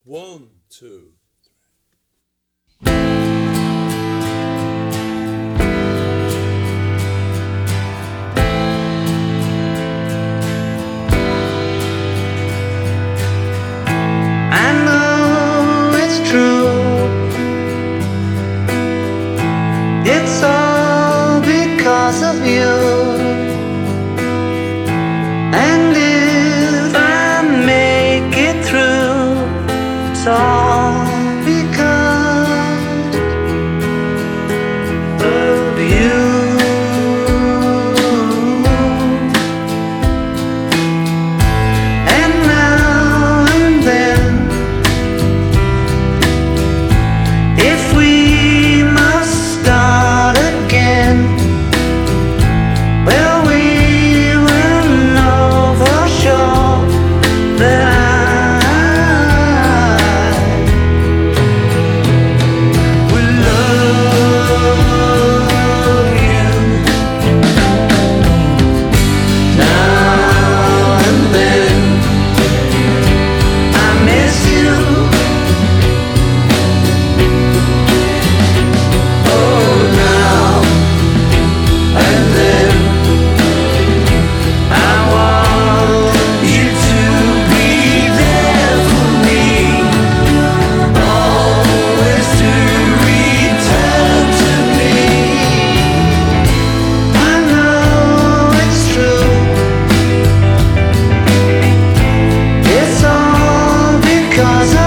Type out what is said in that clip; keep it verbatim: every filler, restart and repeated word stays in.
One, two. I know it's true. It's all because of you. And if I make it through, it's all because of you. And now and then, if we must start again, well, we will know for sure that I will love you. Now and then, I miss you. Oh, now and then, I want you to be there for me, always to return to me. I know it's true. It's all because